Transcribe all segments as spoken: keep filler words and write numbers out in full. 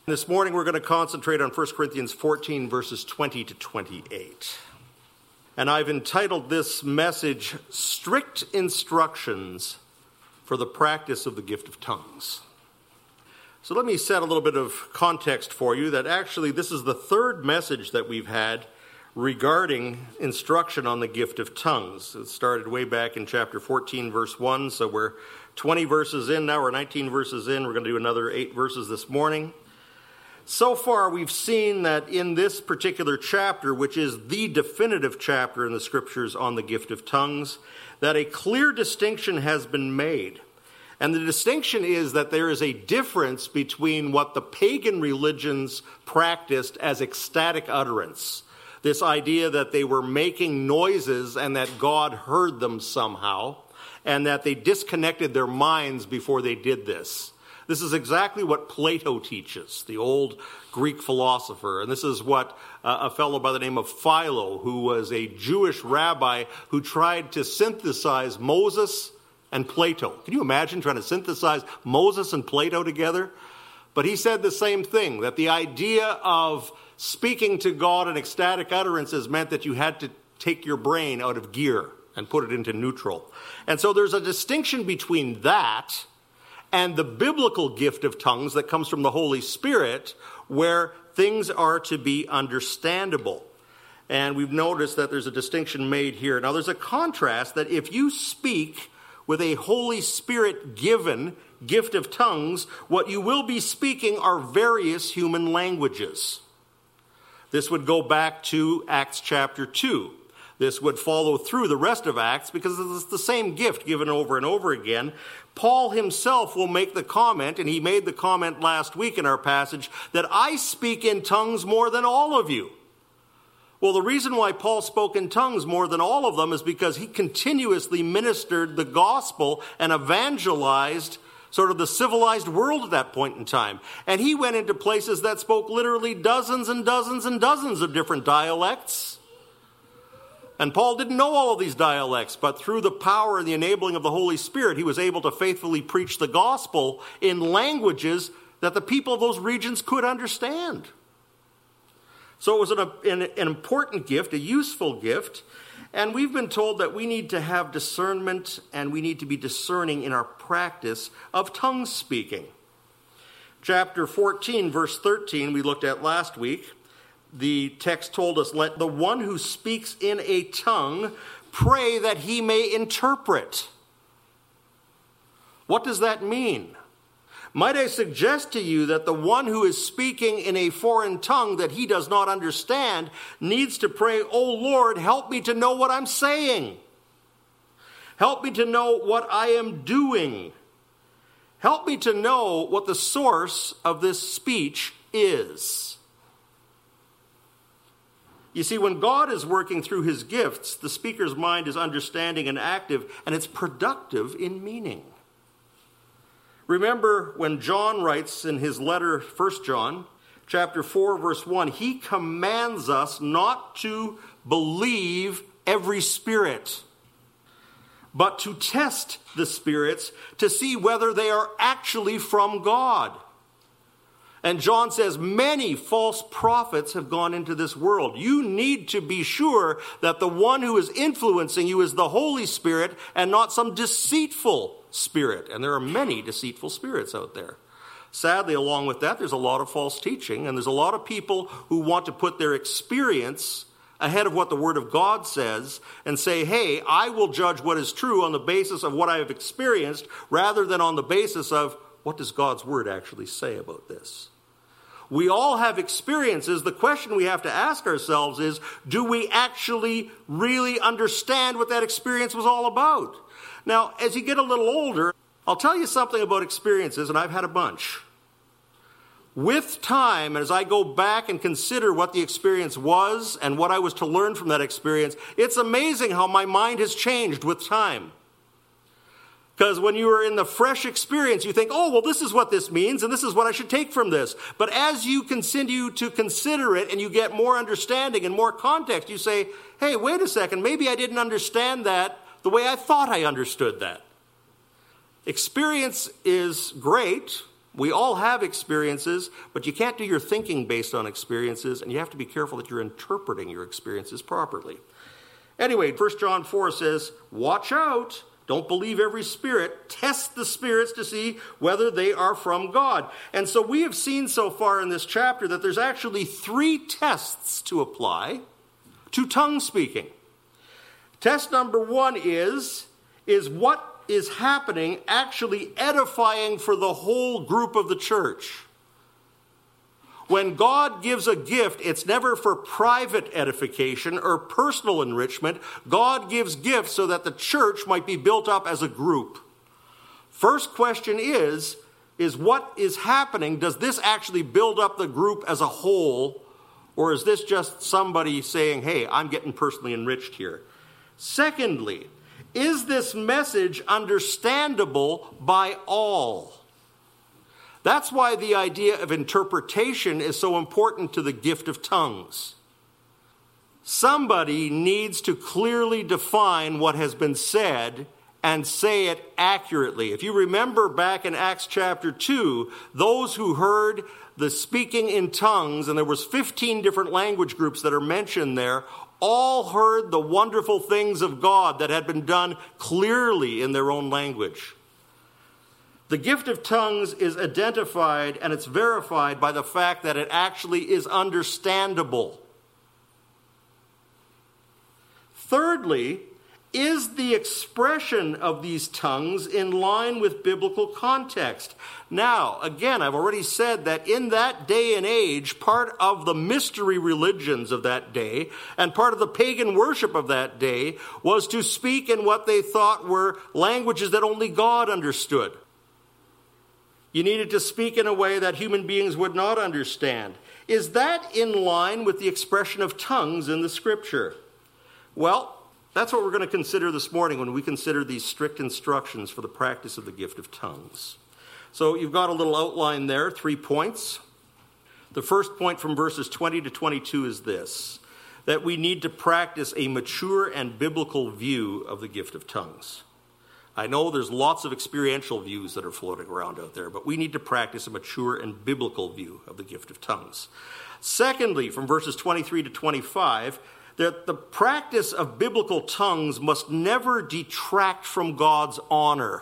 This morning we're going to concentrate on First Corinthians fourteen, verses twenty to twenty-eight. And I've entitled this message, Strict Instructions for the Practice of the Gift of Tongues. So let me set a little bit of context for you that actually this is the third message that we've had regarding instruction on the gift of tongues. It started way back in chapter fourteen, verse one, so we're twenty verses in now, we're nineteen verses in. We're going to do another eight verses this morning. So far, we've seen that in this particular chapter, which is the definitive chapter in the Scriptures on the gift of tongues, that a clear distinction has been made. And the distinction is that there is a difference between what the pagan religions practiced as ecstatic utterance. This idea that they were making noises and that God heard them somehow, and that they disconnected their minds before they did this. This is exactly what Plato teaches, the old Greek philosopher. And this is what uh, a fellow by the name of Philo, who was a Jewish rabbi who tried to synthesize Moses and Plato. Can you imagine trying to synthesize Moses and Plato together? But he said the same thing, that the idea of speaking to God in ecstatic utterances meant that you had to take your brain out of gear and put it into neutral. And so there's a distinction between that and the biblical gift of tongues that comes from the Holy Spirit, where things are to be understandable. And we've noticed that there's a distinction made here. Now, there's a contrast that if you speak with a Holy Spirit-given gift of tongues, what you will be speaking are various human languages. This would go back to Acts chapter two. This would follow through the rest of Acts because it's the same gift given over and over again. Paul himself will make the comment, and he made the comment last week in our passage, that I speak in tongues more than all of you. Well, the reason why Paul spoke in tongues more than all of them is because he continuously ministered the gospel and evangelized sort of the civilized world at that point in time. And he went into places that spoke literally dozens and dozens and dozens of different dialects. And Paul didn't know all of these dialects, but through the power and the enabling of the Holy Spirit, he was able to faithfully preach the gospel in languages that the people of those regions could understand. So it was an, an, an important gift, a useful gift, and we've been told that we need to have discernment and we need to be discerning in our practice of tongue speaking. Chapter fourteen, verse thirteen, we looked at last week. The text told us, let the one who speaks in a tongue pray that he may interpret. What does that mean? Might I suggest to you that the one who is speaking in a foreign tongue that he does not understand needs to pray, oh Lord, help me to know what I'm saying. Help me to know what I am doing. Help me to know what the source of this speech is. You see, when God is working through his gifts, the speaker's mind is understanding and active, and it's productive in meaning. Remember when John writes in his letter, First John, chapter four, verse one, he commands us not to believe every spirit, but to test the spirits to see whether they are actually from God. And John says, many false prophets have gone into this world. You need to be sure that the one who is influencing you is the Holy Spirit and not some deceitful spirit. And there are many deceitful spirits out there. Sadly, along with that, there's a lot of false teaching. And there's a lot of people who want to put their experience ahead of what the Word of God says and say, hey, I will judge what is true on the basis of what I have experienced rather than on the basis of what does God's Word actually say about this? We all have experiences. The question we have to ask ourselves is, do we actually really understand what that experience was all about? Now, as you get a little older, I'll tell you something about experiences, and I've had a bunch. With time, as I go back and consider what the experience was and what I was to learn from that experience, it's amazing how my mind has changed with time. Because when you are in the fresh experience, you think, oh, well, this is what this means, and this is what I should take from this. But as you continue to consider it and you get more understanding and more context, you say, hey, wait a second, maybe I didn't understand that the way I thought I understood that. Experience is great, We all have experiences, but you can't do your thinking based on experiences, and you have to be careful that you're interpreting your experiences properly. Anyway, First John four says, watch out. Don't believe every spirit. Test the spirits to see whether they are from God. And so we have seen so far in this chapter that there's actually three tests to apply to tongue speaking. Test number one is, is what is happening actually edifying for the whole group of the church? When God gives a gift, it's never for private edification or personal enrichment. God gives gifts so that the church might be built up as a group. First question is, is what is happening? Does this actually build up the group as a whole? Or is this just somebody saying, hey, I'm getting personally enriched here? Secondly, is this message understandable by all? That's why the idea of interpretation is so important to the gift of tongues. Somebody needs to clearly define what has been said and say it accurately. If you remember back in Acts chapter two, those who heard the speaking in tongues, and there was fifteen different language groups that are mentioned there, all heard the wonderful things of God that had been done clearly in their own language. The gift of tongues is identified and it's verified by the fact that it actually is understandable. Thirdly, is the expression of these tongues in line with biblical context? Now, again, I've already said that in that day and age, part of the mystery religions of that day and part of the pagan worship of that day was to speak in what they thought were languages that only God understood. You needed to speak in a way that human beings would not understand. Is that in line with the expression of tongues in the Scripture? Well, that's what we're going to consider this morning when we consider these strict instructions for the practice of the gift of tongues. So you've got a little outline there, three points. The first point from verses twenty to twenty-two is this, that we need to practice a mature and biblical view of the gift of tongues. I know there's lots of experiential views that are floating around out there, but we need to practice a mature and biblical view of the gift of tongues. Secondly, from verses twenty-three to twenty-five, that the practice of biblical tongues must never detract from God's honor.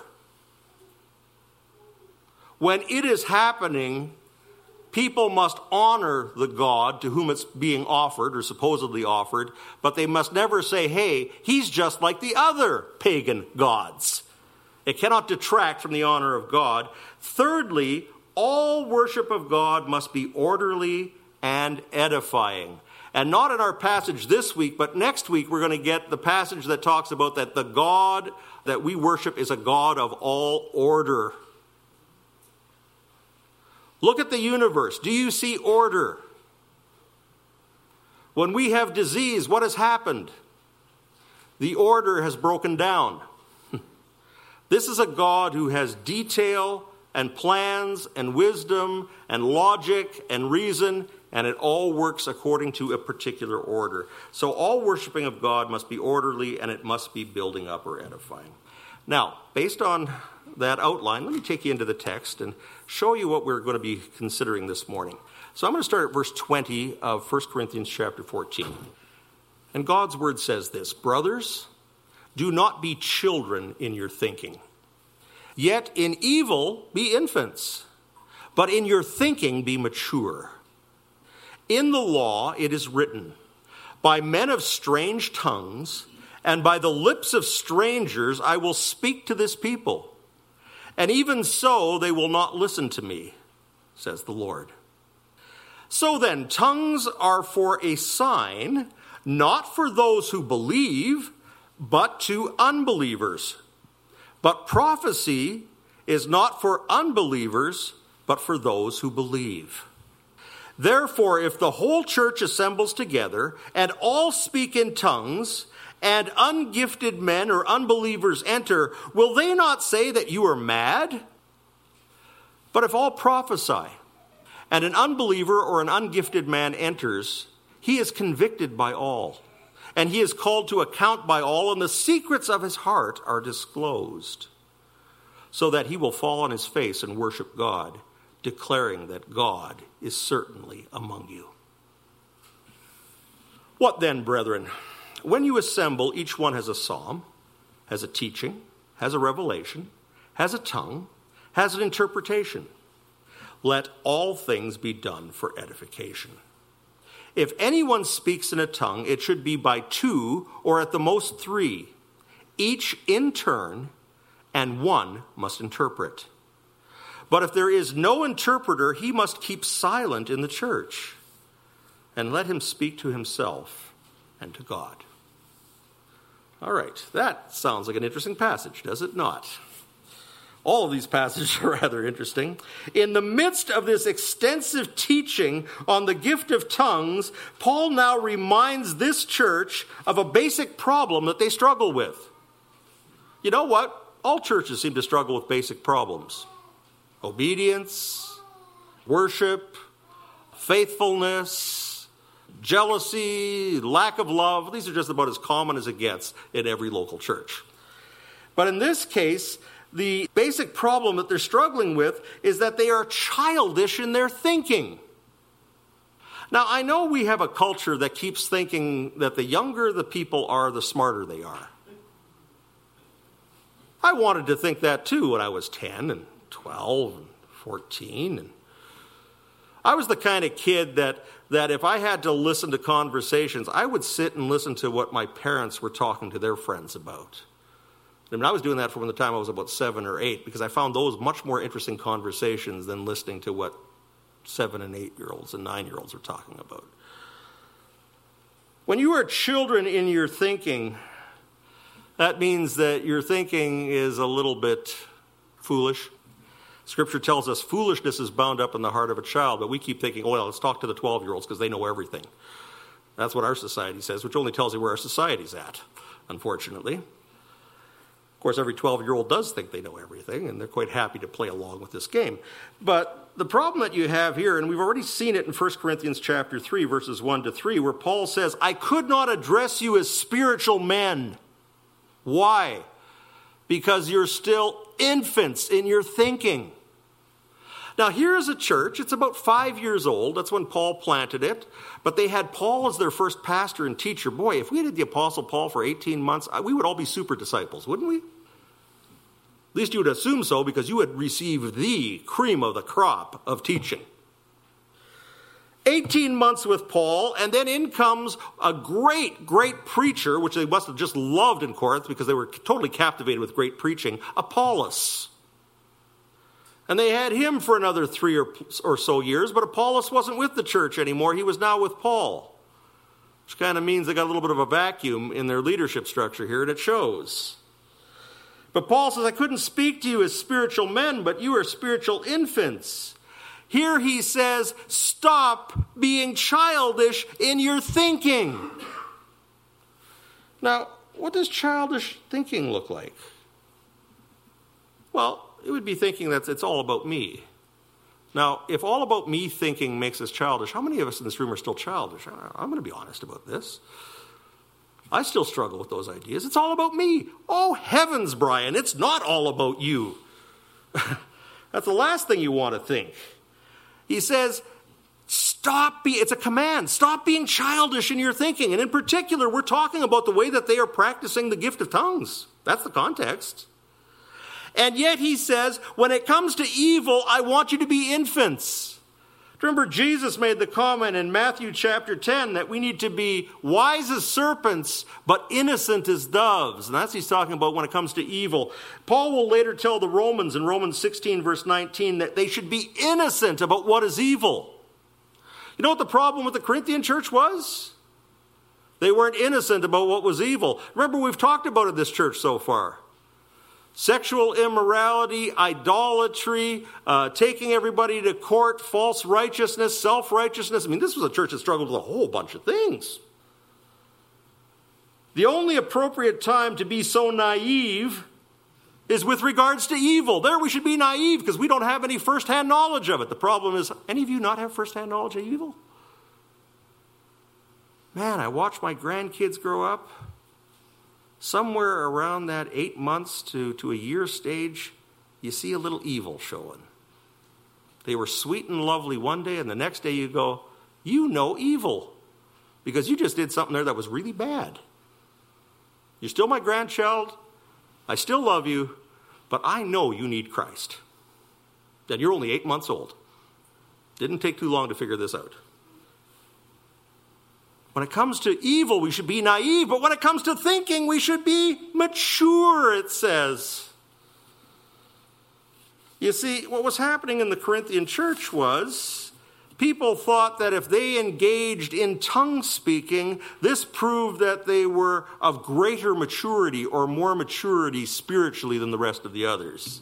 When it is happening, people must honor the God to whom it's being offered or supposedly offered, but they must never say, hey, he's just like the other pagan gods. It cannot detract from the honor of God. Thirdly, all worship of God must be orderly and edifying. And not in our passage this week, but next week we're going to get the passage that talks about that the God that we worship is a God of all order. Look at the universe. Do you see order? When we have disease, what has happened? The order has broken down. This is a God who has detail and plans and wisdom and logic and reason, and it all works according to a particular order. So all worshiping of God must be orderly, and it must be building up or edifying. Now, based on that outline, let me take you into the text and show you what we're going to be considering this morning. So I'm going to start at verse twenty of First Corinthians chapter fourteen. And God's word says this, brothers, do not be children in your thinking. Yet in evil be infants, but in your thinking be mature. In the law it is written, by men of strange tongues and by the lips of strangers I will speak to this people. And even so they will not listen to me, says the Lord. So then, tongues are for a sign, not for those who believe, but to unbelievers. But prophecy is not for unbelievers, but for those who believe. Therefore, if the whole church assembles together, and all speak in tongues, and ungifted men or unbelievers enter, will they not say that you are mad? But if all prophesy, and an unbeliever or an ungifted man enters, he is convicted by all, and he is called to account by all, and the secrets of his heart are disclosed, so that he will fall on his face and worship God, declaring that God is certainly among you. What then, brethren? When you assemble, each one has a psalm, has a teaching, has a revelation, has a tongue, has an interpretation. Let all things be done for edification. If anyone speaks in a tongue, it should be by two or at the most three, each in turn, and one must interpret. But if there is no interpreter, he must keep silent in the church, and let him speak to himself and to God. All right, that sounds like an interesting passage, does it not? All of these passages are rather interesting. In the midst of this extensive teaching on the gift of tongues, Paul now reminds this church of a basic problem that they struggle with. You know what? All churches seem to struggle with basic problems. Obedience, worship, faithfulness, jealousy, lack of love. These are just about as common as it gets in every local church. But in this case, the basic problem that they're struggling with is that they are childish in their thinking. Now, I know we have a culture that keeps thinking that the younger the people are, the smarter they are. I wanted to think that too when I was ten and twelve and fourteen. And I was the kind of kid that, that if I had to listen to conversations, I would sit and listen to what my parents were talking to their friends about. I mean, I was doing that from the time I was about seven or eight because I found those much more interesting conversations than listening to what seven and eight-year-olds and nine-year-olds are talking about. When you are children in your thinking, that means that your thinking is a little bit foolish. Scripture tells us foolishness is bound up in the heart of a child, but we keep thinking, oh, well, let's talk to the twelve-year-olds because they know everything. That's what our society says, which only tells you where our society's at, unfortunately. Of course, every twelve-year-old does think they know everything, and they're quite happy to play along with this game. But the problem that you have here, and we've already seen it in First Corinthians chapter three, verses one to three, where Paul says, I could not address you as spiritual men. Why? Because you're still infants in your thinking. Now, here's a church. It's about five years old. That's when Paul planted it. But they had Paul as their first pastor and teacher. Boy, if we had the Apostle Paul for eighteen months, we would all be super disciples, wouldn't we? At least you would assume so because you would receive the cream of the crop of teaching. eighteen months with Paul, and then in comes a great, great preacher, which they must have just loved in Corinth because they were totally captivated with great preaching, Apollos. And they had him for another three or, or so years, but Apollos wasn't with the church anymore. He was now with Paul, which kind of means they got a little bit of a vacuum in their leadership structure here, and it shows. But Paul says, I couldn't speak to you as spiritual men, but you are spiritual infants. Here he says, stop being childish in your thinking. Now, what does childish thinking look like? Well, it would be thinking that it's all about me. Now, if all about me thinking makes us childish, how many of us in this room are still childish? I'm going to be honest about this. I still struggle with those ideas. It's all about me. Oh, heavens, Brian, it's not all about you. That's the last thing you want to think. He says, stop being, it's a command, stop being childish in your thinking. And in particular, we're talking about the way that they are practicing the gift of tongues. That's the context. And yet he says, when it comes to evil, I want you to be infants. Remember, Jesus made the comment in Matthew chapter ten that we need to be wise as serpents, but innocent as doves. And that's what he's talking about when it comes to evil. Paul will later tell the Romans in Romans sixteen, verse nineteen, that they should be innocent about what is evil. You know what the problem with the Corinthian church was? They weren't innocent about what was evil. Remember, we've talked about it in this church so far. Sexual immorality, idolatry, uh, taking everybody to court, false righteousness, self-righteousness. I mean, this was a church that struggled with a whole bunch of things. The only appropriate time to be so naive is with regards to evil. There we should be naive because we don't have any first-hand knowledge of it. The problem is, any of you not have first-hand knowledge of evil? Man, I watched my grandkids grow up. Somewhere around that eight months to, to a year stage, you see a little evil showing. They were sweet and lovely one day, and the next day you go, you know evil, because you just did something there that was really bad. You're still my grandchild. I still love you, but I know you need Christ. And you're only eight months old. Didn't take too long to figure this out. When it comes to evil, we should be naive, but when it comes to thinking, we should be mature, it says. You see, what was happening in the Corinthian church was people thought that if they engaged in tongue speaking, this proved that they were of greater maturity or more maturity spiritually than the rest of the others.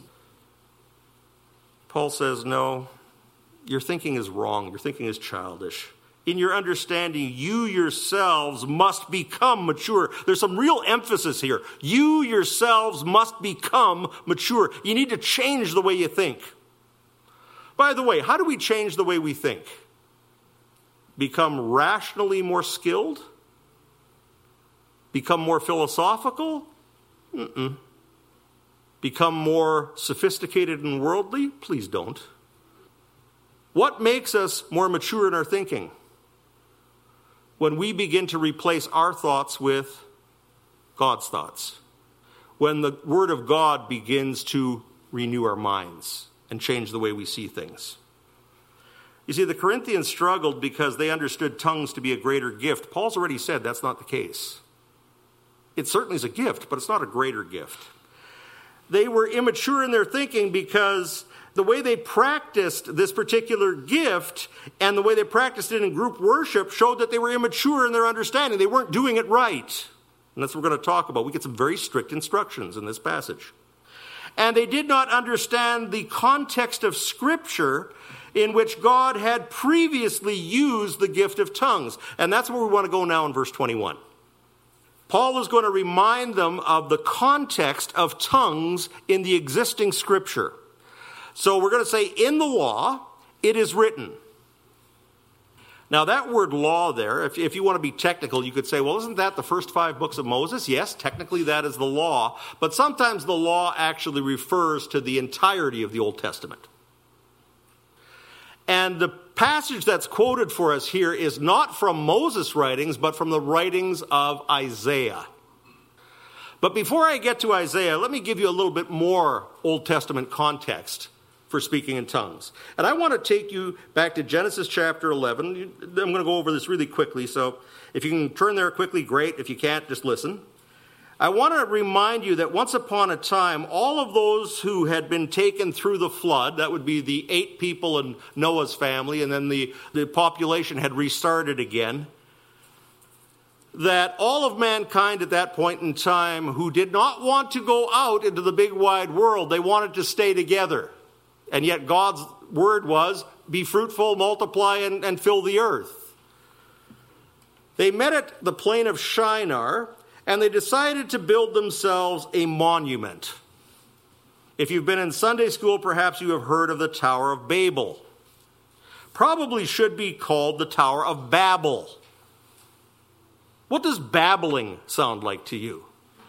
Paul says, no, your thinking is wrong. Your thinking is childish. In your understanding, you yourselves must become mature. There's some real emphasis here. You yourselves must become mature. You need to change the way you think. By the way, how do we change the way we think? Become rationally more skilled? Become more philosophical? Mm-mm. Become more sophisticated and worldly? Please don't. What makes us more mature in our thinking? When we begin to replace our thoughts with God's thoughts. When the Word of God begins to renew our minds and change the way we see things. You see, the Corinthians struggled because they understood tongues to be a greater gift. Paul's already said that's not the case. It certainly is a gift, but it's not a greater gift. They were immature in their thinking because the way they practiced this particular gift and the way they practiced it in group worship showed that they were immature in their understanding. They weren't doing it right. And that's what we're going to talk about. We get some very strict instructions in this passage. And they did not understand the context of Scripture in which God had previously used the gift of tongues. And that's where we want to go now in verse twenty-one. Paul is going to remind them of the context of tongues in the existing Scripture. So we're going to say, in the law, it is written. Now that word law there, if, if you want to be technical, you could say, well, isn't that the first five books of Moses? Yes, technically that is the law. But sometimes the law actually refers to the entirety of the Old Testament. And the passage that's quoted for us here is not from Moses' writings, but from the writings of Isaiah. But before I get to Isaiah, let me give you a little bit more Old Testament context for speaking in tongues. And I want to take you back to Genesis chapter eleven. I'm going to go over this really quickly, so if you can turn there quickly, great. If you can't, just listen. I want to remind you that once upon a time, all of those who had been taken through the flood, that would be the eight people in Noah's family, and then the, the population had restarted again, that all of mankind at that point in time who did not want to go out into the big wide world, they wanted to stay together. And yet God's word was, be fruitful, multiply, and, and fill the earth. They met at the plain of Shinar, and they decided to build themselves a monument. If you've been in Sunday school, perhaps you have heard of the Tower of Babel. Probably should be called the Tower of Babel. What does babbling sound like to you?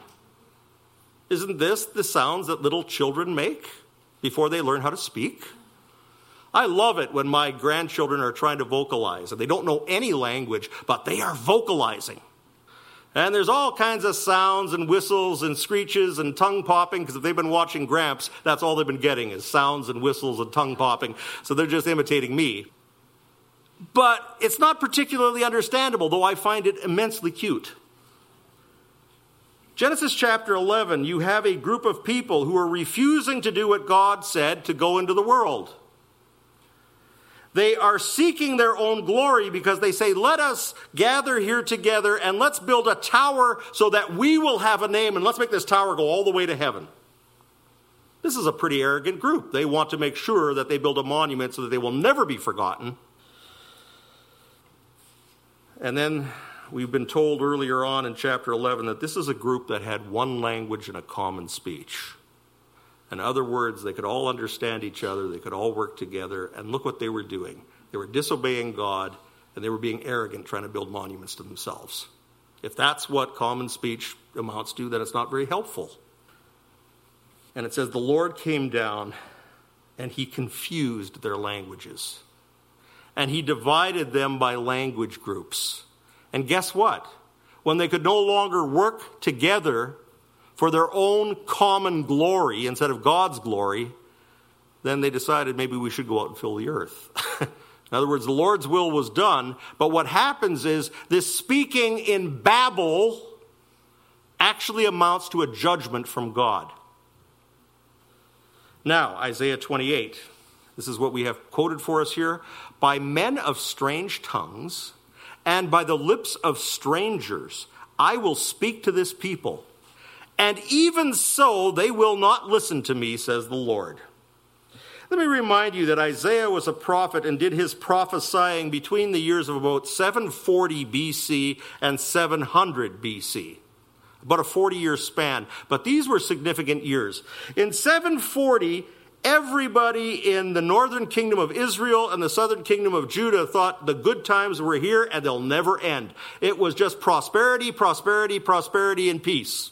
Isn't this the sounds that little children make before they learn how to speak? I love it when my grandchildren are trying to vocalize, and they don't know any language, but they are vocalizing. And there's all kinds of sounds and whistles and screeches and tongue popping, because if they've been watching Gramps, that's all they've been getting is sounds and whistles and tongue popping. So they're just imitating me. But it's not particularly understandable, though I find it immensely cute. Genesis chapter eleven, you have a group of people who are refusing to do what God said to go into the world. They are seeking their own glory because they say, let us gather here together and let's build a tower so that we will have a name, and let's make this tower go all the way to heaven. This is a pretty arrogant group. They want to make sure that they build a monument so that they will never be forgotten. And then we've been told earlier on in chapter eleven that this is a group that had one language and a common speech. In other words, they could all understand each other, they could all work together, and look what they were doing. They were disobeying God, and they were being arrogant, trying to build monuments to themselves. If that's what common speech amounts to, then it's not very helpful. And it says, the Lord came down and he confused their languages. And he divided them by language groups. And guess what? When they could no longer work together for their own common glory instead of God's glory, then they decided maybe we should go out and fill the earth. In other words, the Lord's will was done, but what happens is this speaking in Babel actually amounts to a judgment from God. Now, Isaiah twenty-eight. This is what we have quoted for us here. By men of strange tongues and by the lips of strangers, I will speak to this people. And even so, they will not listen to me, says the Lord. Let me remind you that Isaiah was a prophet and did his prophesying between the years of about seven forty B C and seven hundred B C. About a forty-year span. But these were significant years. In seven forty, everybody in the northern kingdom of Israel and the southern kingdom of Judah thought the good times were here and they'll never end. It was just prosperity, prosperity, prosperity, and peace.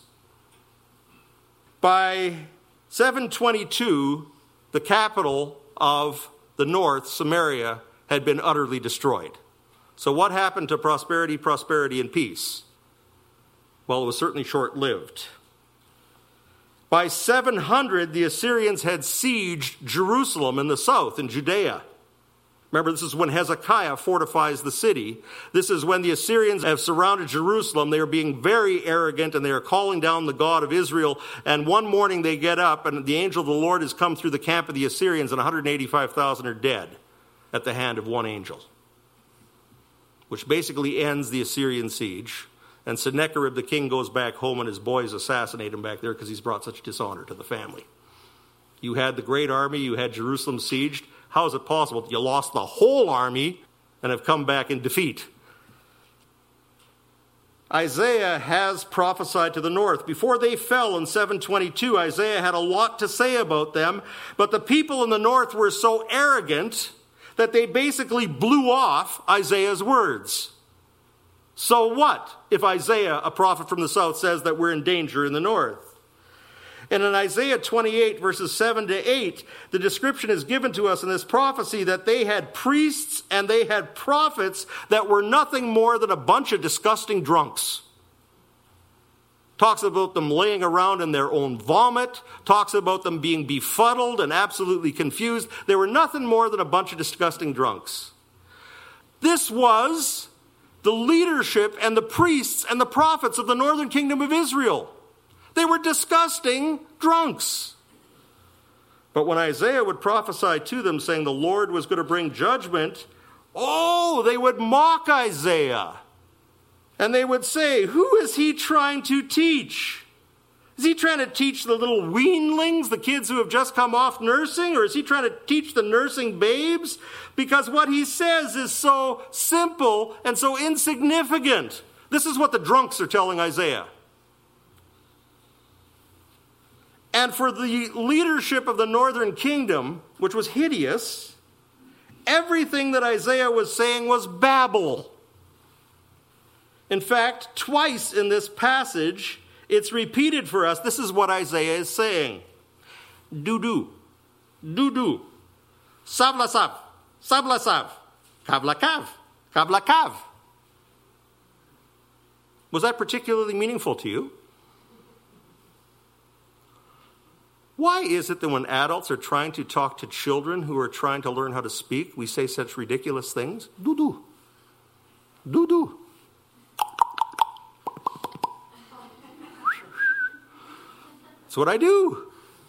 By seven twenty-two, the capital of the north, Samaria, had been utterly destroyed. So what happened to prosperity, prosperity, and peace? Well, it was certainly short-lived. By seven hundred, the Assyrians had sieged Jerusalem in the south, in Judea. Remember, this is when Hezekiah fortifies the city. This is when the Assyrians have surrounded Jerusalem. They are being very arrogant, and they are calling down the God of Israel. And one morning they get up, and the angel of the Lord has come through the camp of the Assyrians, and one hundred eighty-five thousand are dead at the hand of one angel, which basically ends the Assyrian siege. And Sennacherib the king goes back home, and his boys assassinate him back there because he's brought such dishonor to the family. You had the great army, you had Jerusalem sieged. How is it possible that you lost the whole army and have come back in defeat? Isaiah has prophesied to the north. Before they fell in seven twenty-two, Isaiah had a lot to say about them, but the people in the north were so arrogant that they basically blew off Isaiah's words. So what if Isaiah, a prophet from the south, says that we're in danger in the north? And in Isaiah twenty-eight, verses seven to eight, the description is given to us in this prophecy that they had priests and they had prophets that were nothing more than a bunch of disgusting drunks. Talks about them laying around in their own vomit. Talks about them being befuddled and absolutely confused. They were nothing more than a bunch of disgusting drunks. This was the leadership and the priests and the prophets of the northern kingdom of Israel. They were disgusting drunks. But when Isaiah would prophesy to them saying the Lord was going to bring judgment, oh, they would mock Isaiah. And they would say, who is he trying to teach? Is he trying to teach the little weanlings, the kids who have just come off nursing? Or is he trying to teach the nursing babes? Because what he says is so simple and so insignificant. This is what the drunks are telling Isaiah. And for the leadership of the northern kingdom, which was hideous, everything that Isaiah was saying was babble. In fact, twice in this passage, it's repeated for us. This is what Isaiah is saying. Do-do, do-do, sav-la-sav, sav-la-sav, kav-la-kav, kav-la-kav. Was that particularly meaningful to you? Why is it that when adults are trying to talk to children who are trying to learn how to speak, we say such ridiculous things? Do-do. Do-do. That's what I do.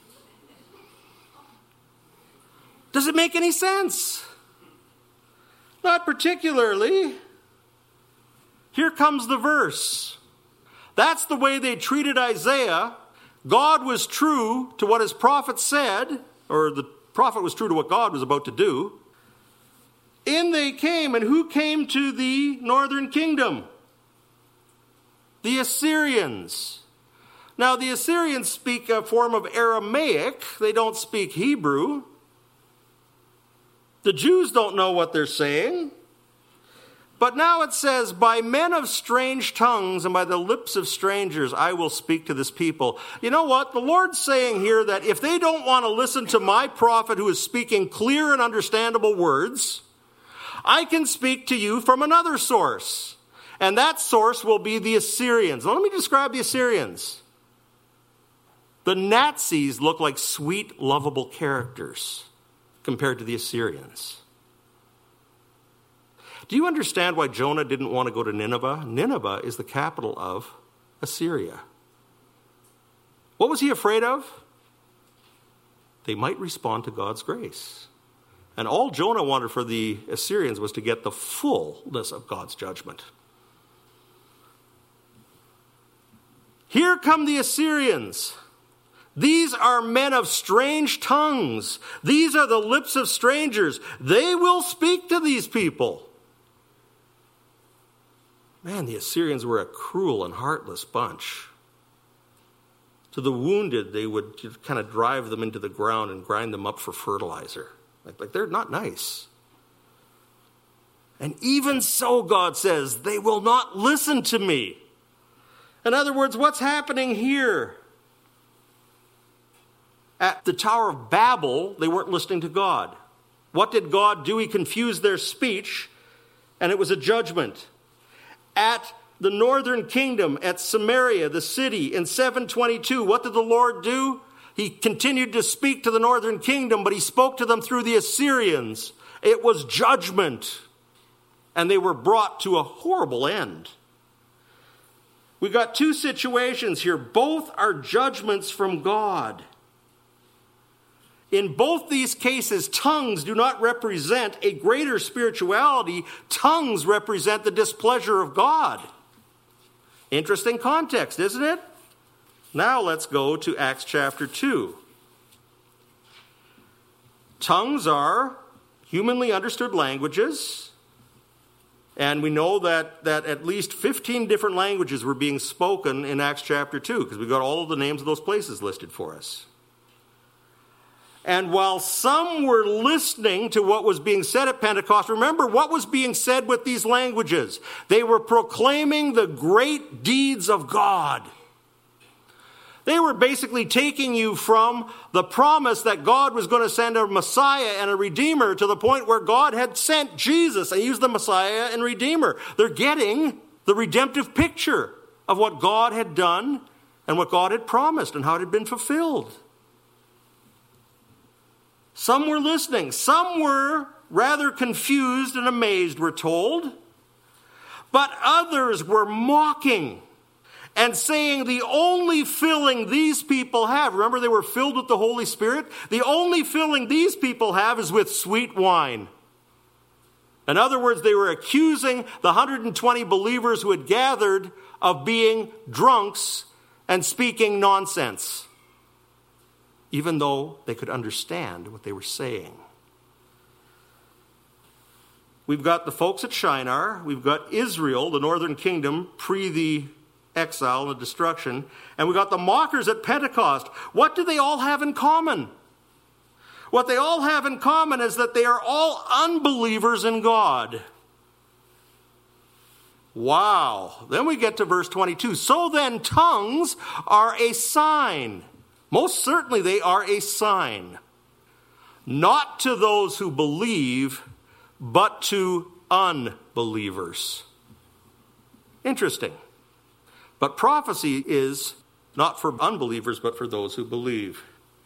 Does it make any sense? Not particularly. Here comes the verse. That's the way they treated Isaiah. God was true to what his prophet said, or the prophet was true to what God was about to do. In they came, and who came to the northern kingdom? The Assyrians. Now, the Assyrians speak a form of Aramaic. They don't speak Hebrew. The Jews don't know what they're saying. But now it says, by men of strange tongues and by the lips of strangers, I will speak to this people. You know what? The Lord's saying here that if they don't want to listen to my prophet who is speaking clear and understandable words, I can speak to you from another source. And that source will be the Assyrians. Now, let me describe the Assyrians. The Nazis look like sweet, lovable characters compared to the Assyrians. Do you understand why Jonah didn't want to go to Nineveh? Nineveh is the capital of Assyria. What was he afraid of? They might respond to God's grace. And all Jonah wanted for the Assyrians was to get the fullness of God's judgment. Here come the Assyrians. These are men of strange tongues. These are the lips of strangers. They will speak to these people. Man, the Assyrians were a cruel and heartless bunch. To the wounded, they would kind of drive them into the ground and grind them up for fertilizer. Like, like they're not nice. And even so, God says, they will not listen to me. In other words, what's happening here? At the Tower of Babel, they weren't listening to God. What did God do? He confused their speech, and it was a judgment. At the northern kingdom, at Samaria, the city, in seven twenty-two, what did the Lord do? He continued to speak to the northern kingdom, but he spoke to them through the Assyrians. It was judgment, and they were brought to a horrible end. We got two situations here. Both are judgments from God. In both these cases, tongues do not represent a greater spirituality. Tongues represent the displeasure of God. Interesting context, isn't it? Now let's go to Acts chapter two. Tongues are humanly understood languages. And we know that, that at least fifteen different languages were being spoken in Acts chapter two, because we got all of the names of those places listed for us. And while some were listening to what was being said at Pentecost, remember what was being said with these languages. They were proclaiming the great deeds of God. They were basically taking you from the promise that God was going to send a Messiah and a Redeemer to the point where God had sent Jesus and used the Messiah and Redeemer. They're getting the redemptive picture of what God had done and what God had promised and how it had been fulfilled. Some were listening. Some were rather confused and amazed, we're told. But others were mocking and saying the only filling these people have, remember they were filled with the Holy Spirit? The only filling these people have is with sweet wine. In other words, they were accusing the one hundred twenty believers who had gathered of being drunks and speaking nonsense, even though they could understand what they were saying. We've got the folks at Shinar. We've got Israel, the northern kingdom, pre the exile and the destruction. And we've got the mockers at Pentecost. What do they all have in common? What they all have in common is that they are all unbelievers in God. Wow. Then we get to verse twenty-two. So then tongues are a sign. Most certainly they are a sign. Not to those who believe, but to unbelievers. Interesting. But prophecy is not for unbelievers, but for those who believe.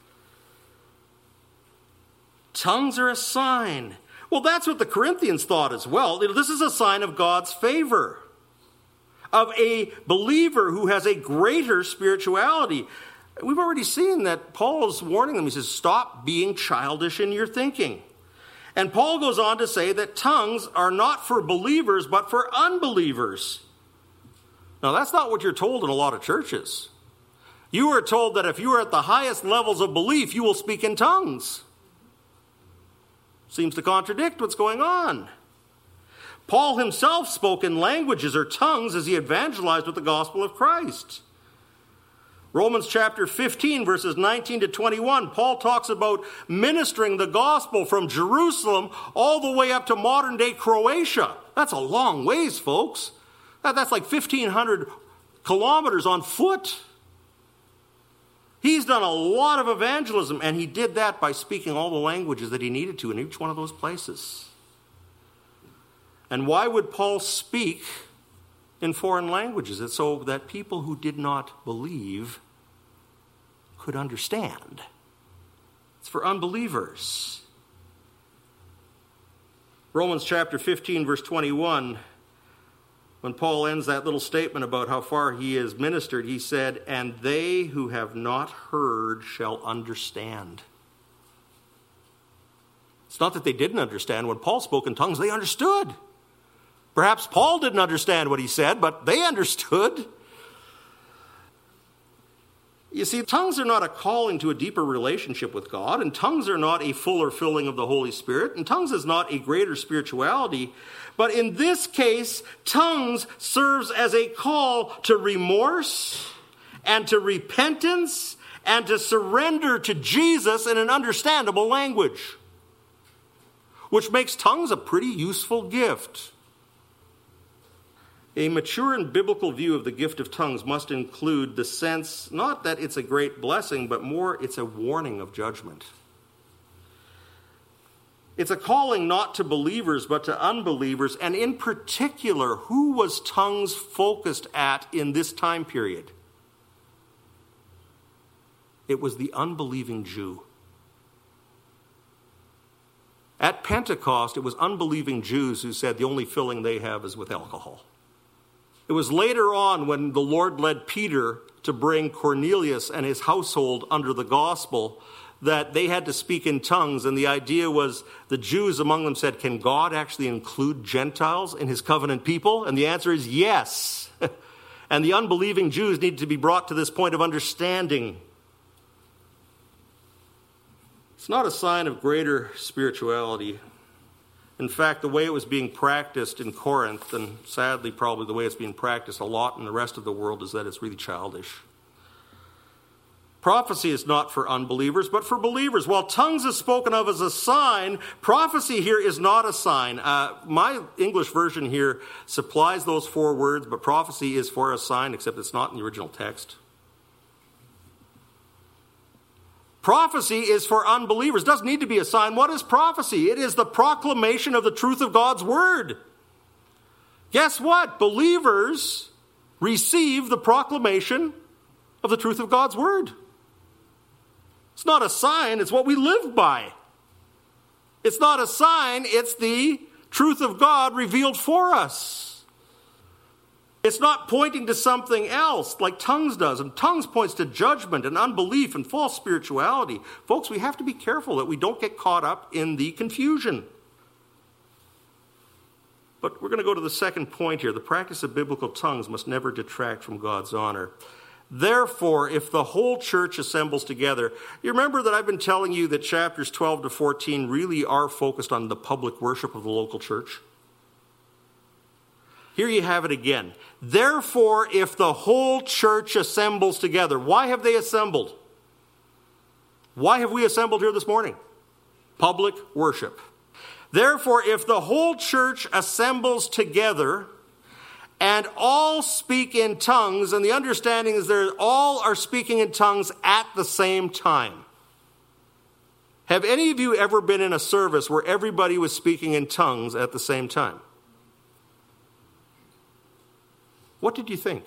Tongues are a sign. Well, that's what the Corinthians thought as well. This is a sign of God's favor, of a believer who has a greater spirituality. We've already seen that Paul is warning them. He says, stop being childish in your thinking. And Paul goes on to say that tongues are not for believers, but for unbelievers. Now, that's not what you're told in a lot of churches. You are told that if you are at the highest levels of belief, you will speak in tongues. Seems to contradict what's going on. Paul himself spoke in languages or tongues as he evangelized with the gospel of Christ. Romans chapter fifteen, verses nineteen to twenty-one, Paul talks about ministering the gospel from Jerusalem all the way up to modern-day Croatia. That's a long ways, folks. That, that's like fifteen hundred kilometers on foot. He's done a lot of evangelism, and he did that by speaking all the languages that he needed to in each one of those places. And why would Paul speak in foreign languages? It's so that people who did not believe could understand. It's for unbelievers. Romans chapter fifteen, verse twenty-one, when Paul ends that little statement about how far he has ministered, he said, "And they who have not heard shall understand." It's not that they didn't understand. When Paul spoke in tongues, they understood. Perhaps Paul didn't understand what he said, but they understood. You see, tongues are not a calling to a deeper relationship with God, and tongues are not a fuller filling of the Holy Spirit, and tongues is not a greater spirituality. But in this case, tongues serves as a call to remorse and to repentance and to surrender to Jesus in an understandable language, which makes tongues a pretty useful gift. A mature and biblical view of the gift of tongues must include the sense, not that it's a great blessing, but more it's a warning of judgment. It's a calling not to believers, but to unbelievers. And in particular, who was tongues focused at in this time period? It was the unbelieving Jew. At Pentecost, it was unbelieving Jews who said the only filling they have is with alcohol. It was later on when the Lord led Peter to bring Cornelius and his household under the gospel that they had to speak in tongues. And the idea was the Jews among them said, can God actually include Gentiles in his covenant people? And the answer is yes. And the unbelieving Jews needed to be brought to this point of understanding. It's not a sign of greater spirituality. In fact, the way it was being practiced in Corinth, and sadly probably the way it's being practiced a lot in the rest of the world, is that it's really childish. Prophecy is not for unbelievers, but for believers. While tongues is spoken of as a sign, prophecy here is not a sign. Uh, my English version here supplies those four words, but prophecy is for a sign, except it's not in the original text. Prophecy is for unbelievers. It doesn't need to be a sign. What is prophecy? It is the proclamation of the truth of God's word. Guess what? Believers receive the proclamation of the truth of God's word. It's not a sign. It's what we live by. It's not a sign. It's the truth of God revealed for us. It's not pointing to something else like tongues does. And tongues points to judgment and unbelief and false spirituality. Folks, we have to be careful that we don't get caught up in the confusion. But we're going to go to the second point here. The practice of biblical tongues must never detract from God's honor. Therefore, if the whole church assembles together, you remember that I've been telling you that chapters twelve to fourteen really are focused on the public worship of the local church. Here you have it again. Therefore, if the whole church assembles together. Why have they assembled? Why have we assembled here this morning? Public worship. Therefore, if the whole church assembles together and all speak in tongues, and the understanding is that all are speaking in tongues at the same time. Have any of you ever been in a service where everybody was speaking in tongues at the same time? What did you think?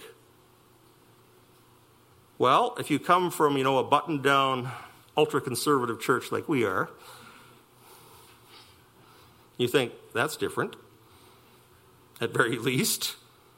Well, if you come from, you know, a buttoned-down, ultra-conservative church like we are, you think, that's different, at very least.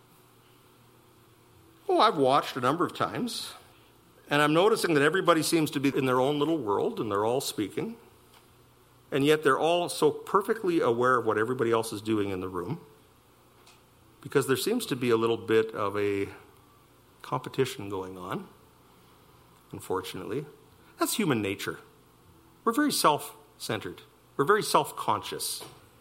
Oh, I've watched a number of times, and I'm noticing that everybody seems to be in their own little world, and they're all speaking, and yet they're all so perfectly aware of what everybody else is doing in the room, because there seems to be a little bit of a competition going on, unfortunately. That's human nature. We're very self-centered. We're very self-conscious.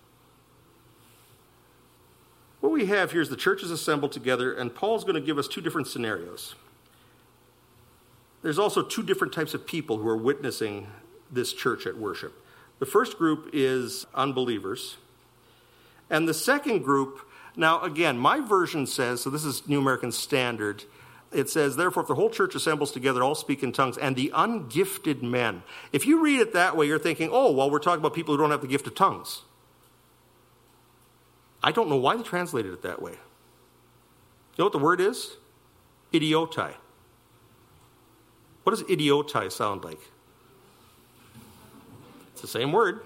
What we have here is the church is assembled together, and Paul's going to give us two different scenarios. There's also two different types of people who are witnessing this church at worship. The first group is unbelievers. And the second group, now again, my version says, so this is New American Standard, it says, therefore, if the whole church assembles together, all speak in tongues, and the ungifted men. If you read it that way, you're thinking, oh, well, we're talking about people who don't have the gift of tongues. I don't know why they translated it that way. You know what the word is? Idiotai. What does idiotai sound like? It's the same word.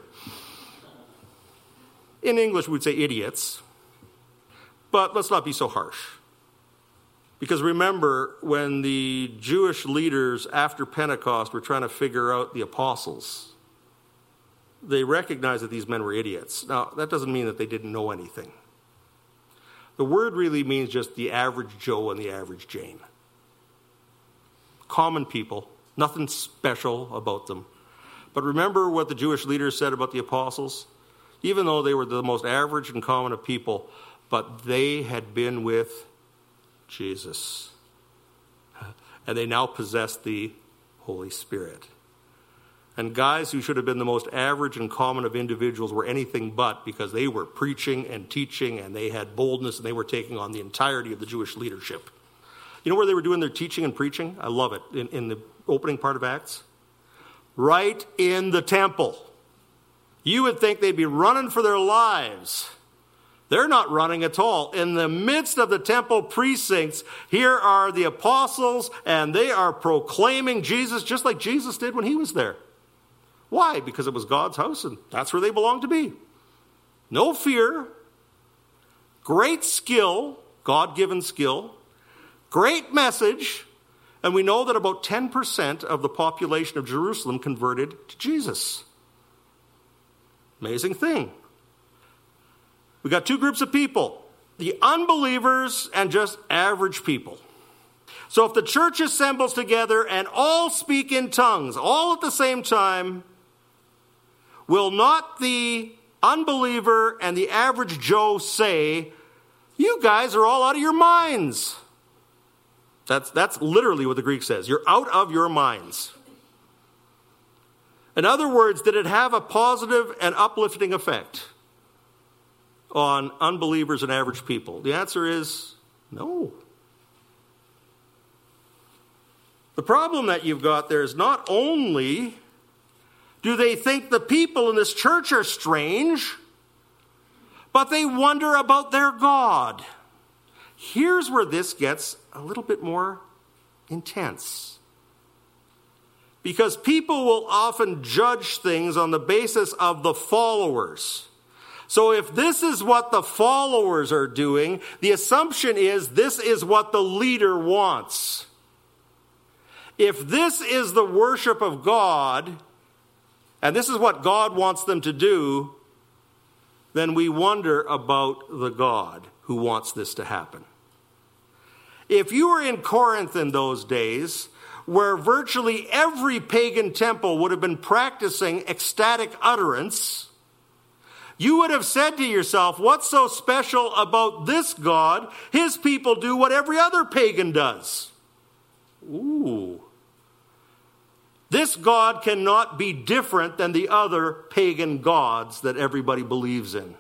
In English, we'd say idiots. But let's not be so harsh. Because remember, when the Jewish leaders after Pentecost were trying to figure out the apostles, they recognized that these men were idiots. Now, that doesn't mean that they didn't know anything. The word really means just the average Joe and the average Jane. Common people, nothing special about them. But remember what the Jewish leaders said about the apostles? Even though they were the most average and common of people, but they had been with Jesus. And they now possessed the Holy Spirit. And guys who should have been the most average and common of individuals were anything but, because they were preaching and teaching and they had boldness and they were taking on the entirety of the Jewish leadership. You know where they were doing their teaching and preaching? I love it. In, in the opening part of Acts. Right in the temple. You would think they'd be running for their lives. They're not running at all. In the midst of the temple precincts, here are the apostles, and they are proclaiming Jesus just like Jesus did when he was there. Why? Because it was God's house, and that's where they belong to be. No fear, great skill, God-given skill, great message, and we know that about ten percent of the population of Jerusalem converted to Jesus. Amazing thing. We got two groups of people, the unbelievers and just average people. So if the church assembles together and all speak in tongues, all at the same time, will not the unbeliever and the average Joe say, you guys are all out of your minds? That's, that's literally what the Greek says. You're out of your minds. In other words, did it have a positive and uplifting effect on unbelievers and average people? The answer is no. The problem that you've got there is not only do they think the people in this church are strange, but they wonder about their God. Here's where this gets a little bit more intense. Because people will often judge things on the basis of the followers. So if this is what the followers are doing, the assumption is this is what the leader wants. If this is the worship of God, and this is what God wants them to do, then we wonder about the God who wants this to happen. If you were in Corinth in those days, where virtually every pagan temple would have been practicing ecstatic utterance, you would have said to yourself, what's so special about this God? His people do what every other pagan does. Ooh. This God cannot be different than the other pagan gods that everybody believes in.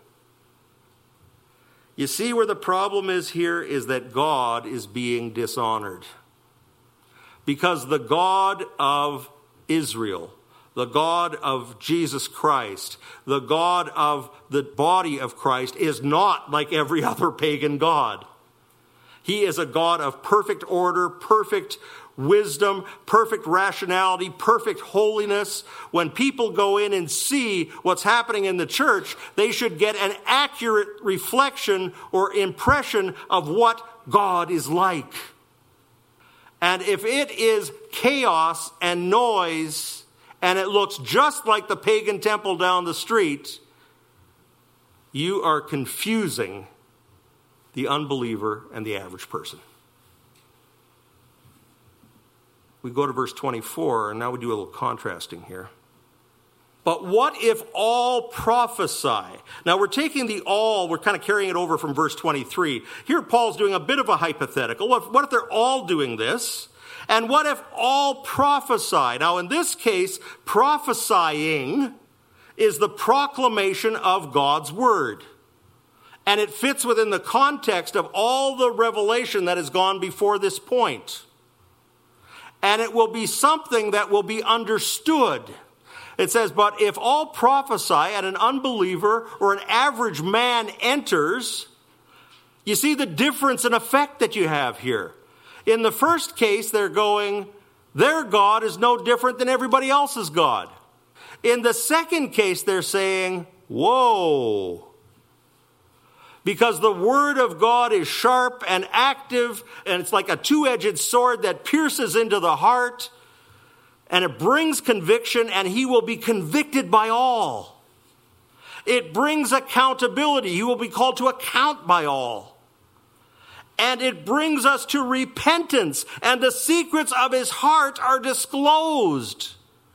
You see where the problem is here is that God is being dishonored. Because the God of Israel, the God of Jesus Christ, the God of the body of Christ is not like every other pagan god. He is a God of perfect order, perfect wisdom, perfect rationality, perfect holiness. When people go in and see what's happening in the church, they should get an accurate reflection or impression of what God is like. And if it is chaos and noise, and it looks just like the pagan temple down the street, you are confusing the unbeliever and the average person. We go to verse twenty-four, and now we do a little contrasting here. But what if all prophesy? Now we're taking the all, we're kind of carrying it over from verse twenty-three. Here Paul's doing a bit of a hypothetical. What if, what if they're all doing this? And what if all prophesy? Now in this case, prophesying is the proclamation of God's word. And it fits within the context of all the revelation that has gone before this point. And it will be something that will be understood. It says, but if all prophesy and an unbeliever or an average man enters, you see the difference in effect that you have here. In the first case, they're going, their God is no different than everybody else's God. In the second case, they're saying, whoa. Because the word of God is sharp and active, and it's like a two-edged sword that pierces into the heart, and it brings conviction, and he will be convicted by all. It brings accountability. He will be called to account by all. And it brings us to repentance, and the secrets of his heart are disclosed.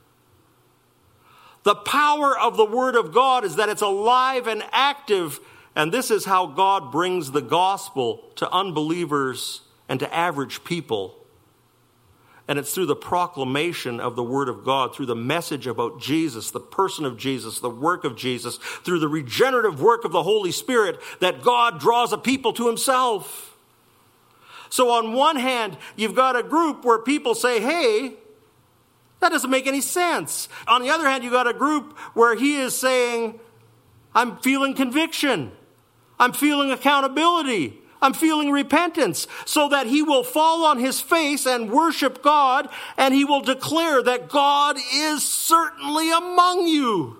The power of the word of God is that it's alive and active, and this is how God brings the gospel to unbelievers and to average people. And it's through the proclamation of the word of God, through the message about Jesus, the person of Jesus, the work of Jesus, through the regenerative work of the Holy Spirit, that God draws a people to himself. So on one hand, you've got a group where people say, hey, that doesn't make any sense. On the other hand, you've got a group where he is saying, I'm feeling conviction. I'm feeling accountability. I'm feeling repentance, so that he will fall on his face and worship God, and he will declare that God is certainly among you.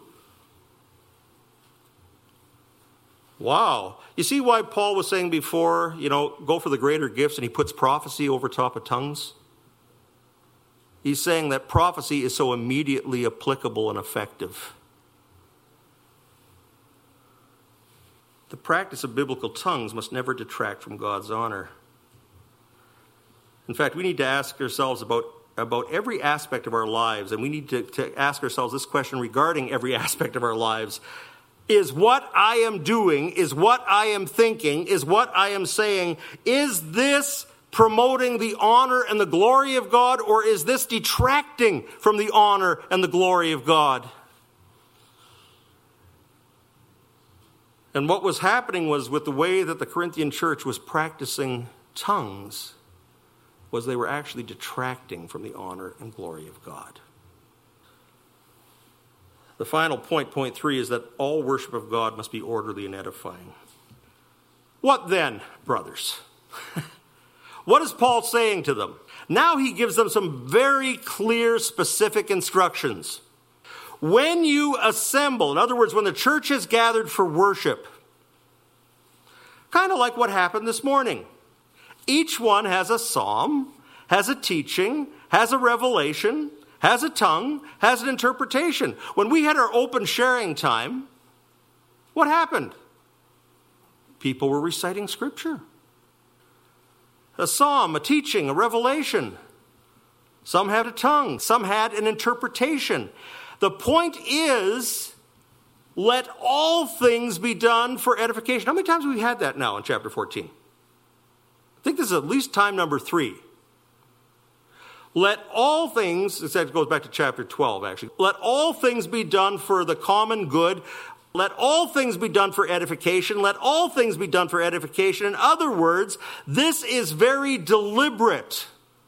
Wow. You see why Paul was saying before, you know, go for the greater gifts, and he puts prophecy over top of tongues? He's saying that prophecy is so immediately applicable and effective. The practice of biblical tongues must never detract from God's honor. In fact, we need to ask ourselves about, about every aspect of our lives, and we need to, to ask ourselves this question regarding every aspect of our lives. Is what I am doing, is what I am thinking, is what I am saying, is this promoting the honor and the glory of God, or is this detracting from the honor and the glory of God? And what was happening was, with the way that the Corinthian church was practicing tongues, was they were actually detracting from the honor and glory of God. The final point, point three, is that all worship of God must be orderly and edifying. What then, brothers? What is Paul saying to them? Now he gives them some very clear, specific instructions. When you assemble, in other words, when the church is gathered for worship, kind of like what happened this morning. Each one has a psalm, has a teaching, has a revelation, has a tongue, has an interpretation. When we had our open sharing time, what happened? People were reciting scripture. A psalm, a teaching, a revelation. Some had a tongue, some had an interpretation. The point is, let all things be done for edification. How many times have we had that now in chapter fourteen? I think this is at least time number three. Let all things, it goes back to chapter twelve actually. Let all things be done for the common good. Let all things be done for edification. Let all things be done for edification. In other words, this is very deliberate.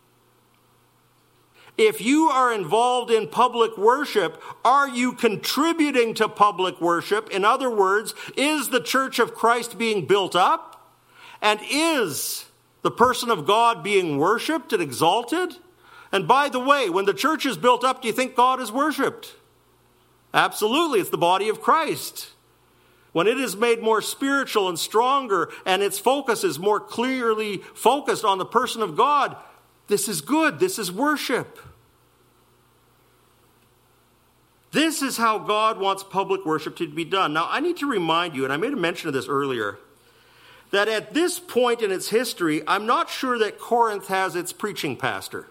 If you are involved in public worship, are you contributing to public worship? In other words, is the church of Christ being built up? And is the person of God being worshiped and exalted? And by the way, when the church is built up, do you think God is worshiped? Absolutely, it's the body of Christ. When it is made more spiritual and stronger, and its focus is more clearly focused on the person of God, this is good. This is worship. This is how God wants public worship to be done. Now, I need to remind you, and I made a mention of this earlier, that at this point in its history, I'm not sure that Corinth has its preaching pastor.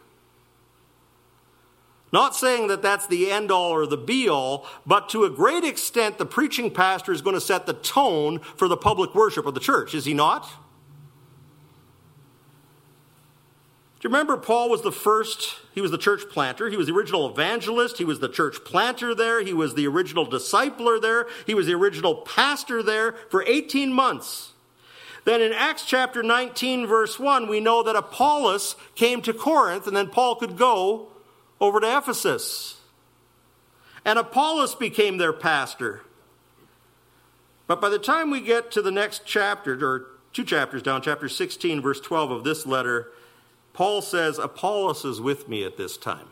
Not saying that that's the end-all or the be-all, but to a great extent, the preaching pastor is going to set the tone for the public worship of the church, is he not? Do you remember Paul was the first, he was the church planter. He was the original evangelist. He was the church planter there. He was the original discipler there. He was the original pastor there for eighteen months. Then in Acts chapter nineteen, verse one, we know that Apollos came to Corinth, and then Paul could go over to Ephesus. And Apollos became their pastor. But by the time we get to the next chapter, or two chapters down, chapter sixteen, verse twelve of this letter, Paul says, Apollos is with me at this time.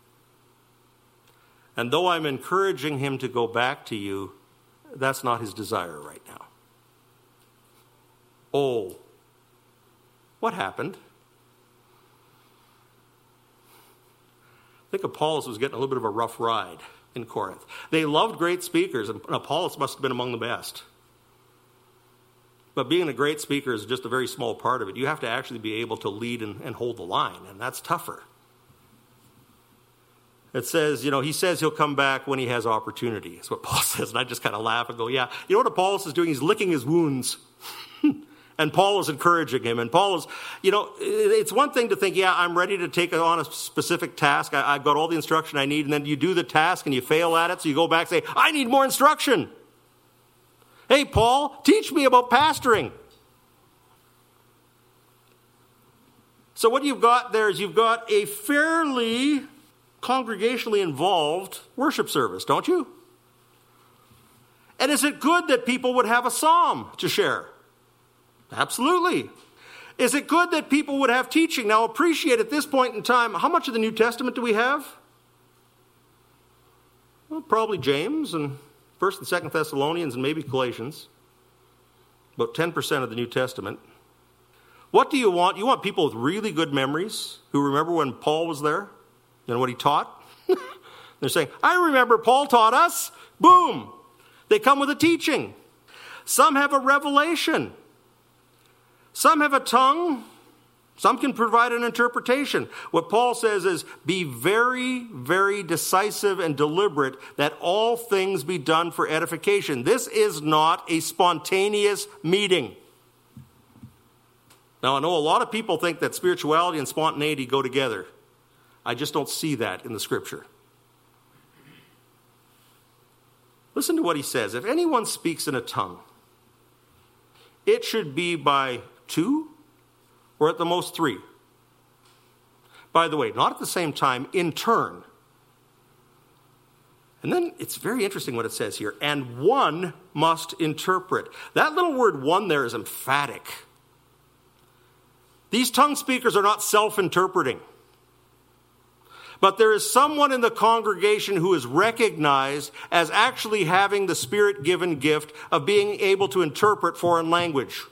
And though I'm encouraging him to go back to you, that's not his desire right now. Oh, what happened? I think Apollos was getting a little bit of a rough ride in Corinth. They loved great speakers, and Apollos must have been among the best. But being a great speaker is just a very small part of it. You have to actually be able to lead and, and hold the line, and that's tougher. It says, you know, he says he'll come back when he has opportunity. That's what Paul says, and I just kind of laugh and go, yeah. You know what Apollos is doing? He's licking his wounds. And Paul is encouraging him. And Paul is, you know, it's one thing to think, yeah, I'm ready to take on a specific task. I, I've got all the instruction I need. And then you do the task and you fail at it. So you go back and say, I need more instruction. Hey, Paul, teach me about pastoring. So what you've got there is you've got a fairly congregationally involved worship service, don't you? And is it good that people would have a psalm to share? Absolutely. Is it good that people would have teaching? Now, appreciate at this point in time, how much of the New Testament do we have? Well, probably James and First and Second Thessalonians and maybe Galatians. About ten percent of the New Testament. What do you want? You want people with really good memories who remember when Paul was there and what he taught? They're saying, I remember Paul taught us. Boom. They come with a teaching. Some have a revelation. Some have a tongue. Some can provide an interpretation. What Paul says is, be very, very decisive and deliberate that all things be done for edification. This is not a spontaneous meeting. Now, I know a lot of people think that spirituality and spontaneity go together. I just don't see that in the Scripture. Listen to what he says. If anyone speaks in a tongue, it should be by two or at the most three. By the way, not at the same time, in turn. And then it's very interesting what it says here. And one must interpret. That little word one there is emphatic. These tongue speakers are not self-interpreting. But there is someone in the congregation who is recognized as actually having the Spirit-given gift of being able to interpret foreign language.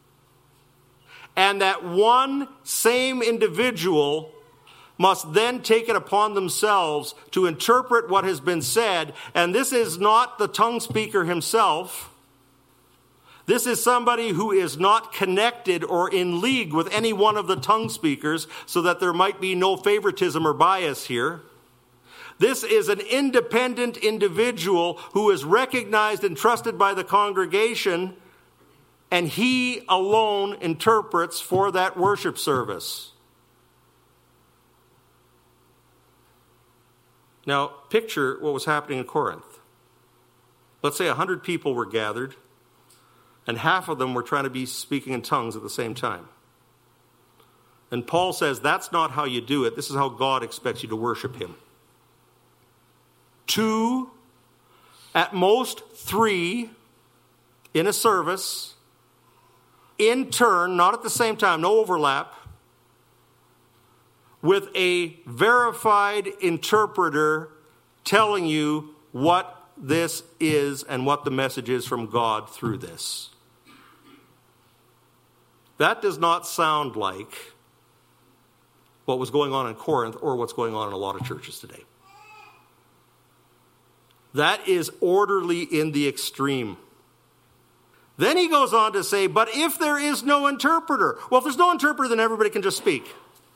And that one same individual must then take it upon themselves to interpret what has been said. And this is not the tongue speaker himself. This is somebody who is not connected or in league with any one of the tongue speakers, so that there might be no favoritism or bias here. This is an independent individual who is recognized and trusted by the congregation, and he alone interprets for that worship service. Now, picture what was happening in Corinth. Let's say a hundred people were gathered, and half of them were trying to be speaking in tongues at the same time. And Paul says, that's not how you do it. This is how God expects you to worship him. Two, at most three, in a service, in turn, not at the same time, no overlap, with a verified interpreter telling you what this is and what the message is from God through this. That does not sound like what was going on in Corinth or what's going on in a lot of churches today. That is orderly in the extreme. Then he goes on to say, but if there is no interpreter. Well, if there's no interpreter, then everybody can just speak.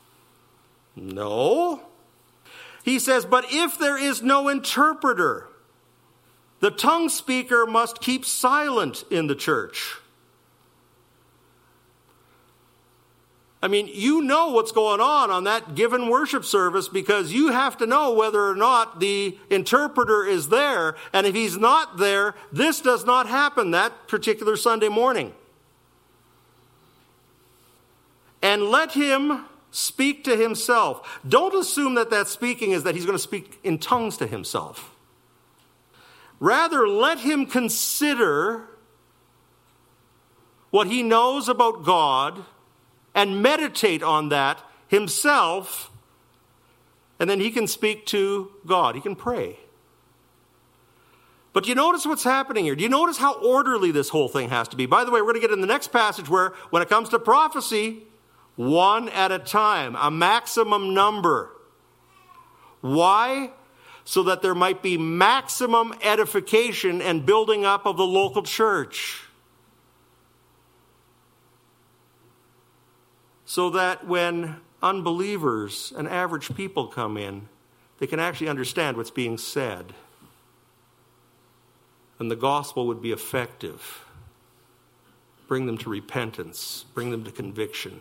No. He says, but if there is no interpreter, the tongue speaker must keep silent in the church. I mean, you know what's going on on that given worship service because you have to know whether or not the interpreter is there. And if he's not there, this does not happen that particular Sunday morning. And let him speak to himself. Don't assume that that speaking is that he's going to speak in tongues to himself. Rather, let him consider what he knows about God and meditate on that himself, and then he can speak to God. He can pray. But do you notice what's happening here? Do you notice how orderly this whole thing has to be? By the way, we're going to get in the next passage where, when it comes to prophecy, one at a time, a maximum number. Why? So that there might be maximum edification and building up of the local church. So that when unbelievers and average people come in, they can actually understand what's being said. And the gospel would be effective. Bring them to repentance. Bring them to conviction.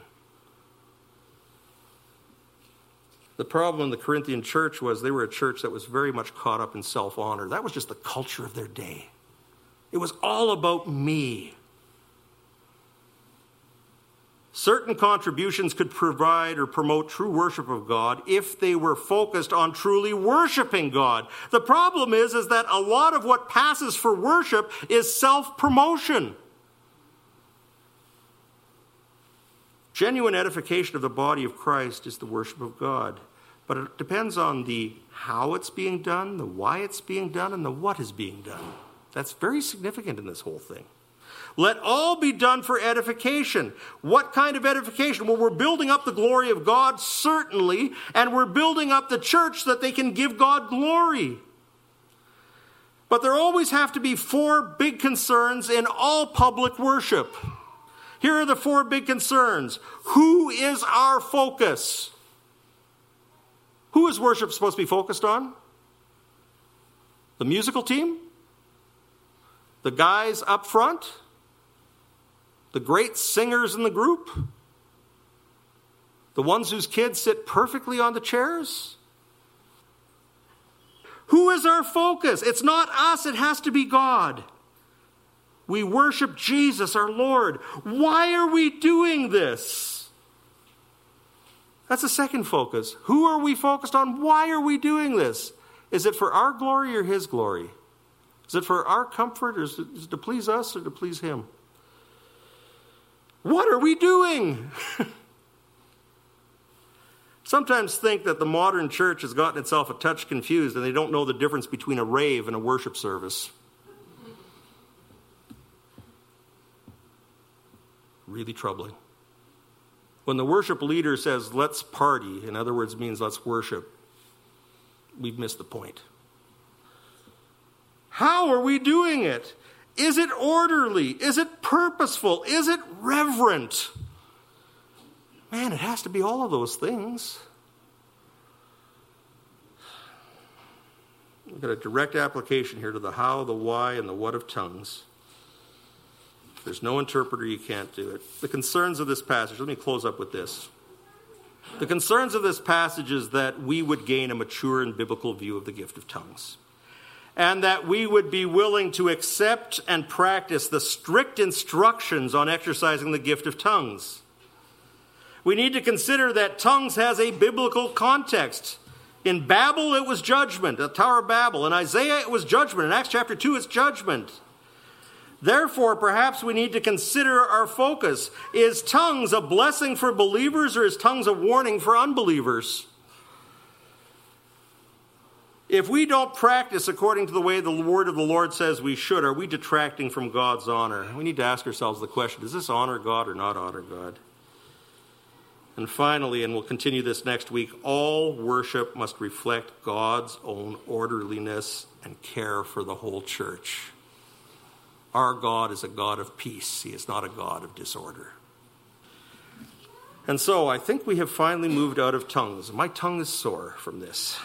The problem in the Corinthian church was they were a church that was very much caught up in self-honor. That was just the culture of their day. It was all about me. Certain contributions could provide or promote true worship of God if they were focused on truly worshiping God. The problem is, is that a lot of what passes for worship is self-promotion. Genuine edification of the body of Christ is the worship of God. But it depends on the how it's being done, the why it's being done, and the what is being done. That's very significant in this whole thing. Let all be done for edification. What kind of edification? Well, we're building up the glory of God, certainly, and we're building up the church so that they can give God glory. But there always have to be four big concerns in all public worship. Here are the four big concerns. Who is our focus? Who is worship supposed to be focused on? The musical team? The guys up front? The great singers in the group? The ones whose kids sit perfectly on the chairs? Who is our focus? It's not us, it has to be God. We worship Jesus, our Lord. Why are we doing this? That's the second focus. Who are we focused on? Why are we doing this? Is it for our glory or his glory? Is it for our comfort, or is it, is it to please us or to please him? What are we doing? Sometimes think that the modern church has gotten itself a touch confused and they don't know the difference between a rave and a worship service. Really troubling. When the worship leader says, let's party, in other words, means let's worship, we've missed the point. How are we doing it? Is it orderly? Is it purposeful? Is it reverent? Man, it has to be all of those things. We've got a direct application here to the how, the why, and the what of tongues. If there's no interpreter, you can't do it. The concerns of this passage, let me close up with this. The concerns of this passage is that we would gain a mature and biblical view of the gift of tongues, and that we would be willing to accept and practice the strict instructions on exercising the gift of tongues. We need to consider that tongues has a biblical context. In Babel, it was judgment, the Tower of Babel. In Isaiah, it was judgment. In Acts chapter two, it's judgment. Therefore, perhaps we need to consider our focus. Is tongues a blessing for believers, or is tongues a warning for unbelievers? If we don't practice according to the way the word of the Lord says we should, are we detracting from God's honor? We need to ask ourselves the question, does this honor God or not honor God? And finally, and we'll continue this next week, all worship must reflect God's own orderliness and care for the whole church. Our God is a God of peace. He is not a God of disorder. And so I think we have finally moved out of tongues. My tongue is sore from this.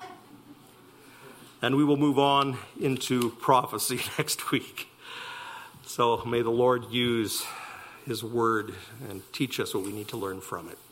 And we will move on into prophecy next week. So may the Lord use his word and teach us what we need to learn from it.